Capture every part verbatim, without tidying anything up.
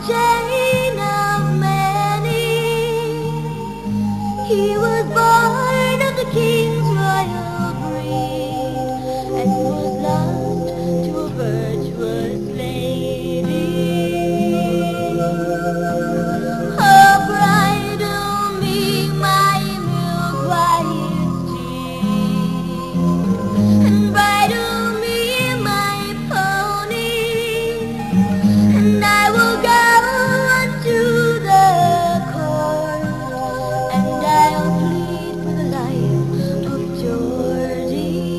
chain of many. He was born of the king's royal breed and was lost to a virtuous lady. Oh, bridle me my milk white steed, and bridle me my pony, and I will go unto the court, and I'll plead for the life of Georgie.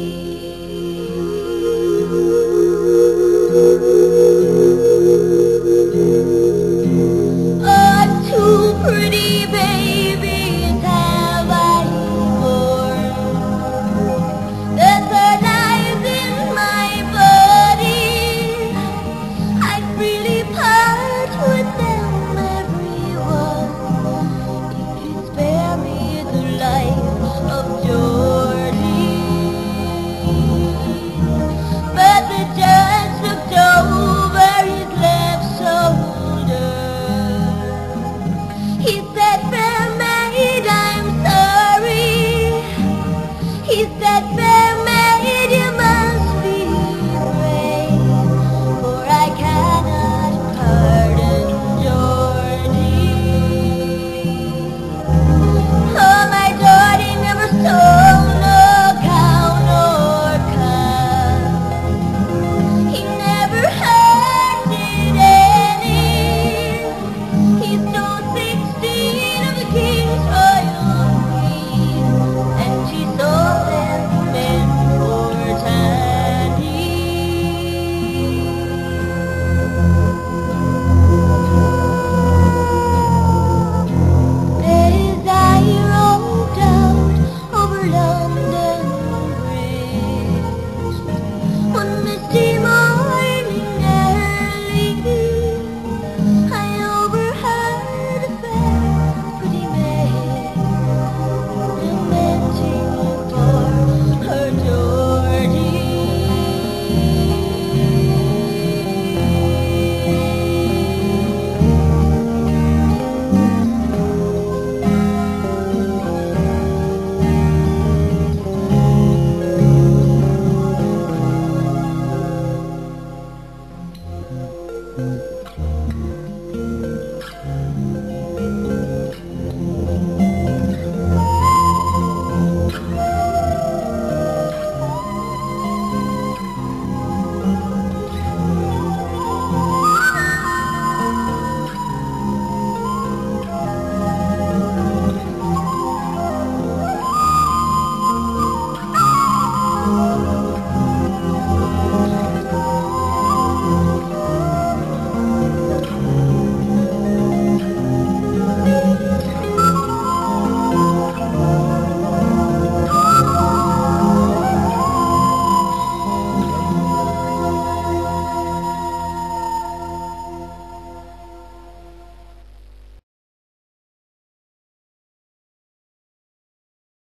Oh, two pretty babies have I born. The third lies in my body. I freely part with them, everyone, if you spare me the life of Georgie. But the judge looked over his left shoulder. He said, fair maid, I'm sorry. He said, fair maid, you must be brave, for I cannot pardon Georgie. Oh, my Georgie never stole no cow nor calf. He never hurted any. He stole sixteen of the king's royal breed, and she sold them men for tandy. As I rolled out over London Bridge one misty morning early, I overheard a fair, pretty maid lamenting for her Georgie. Mm-hmm.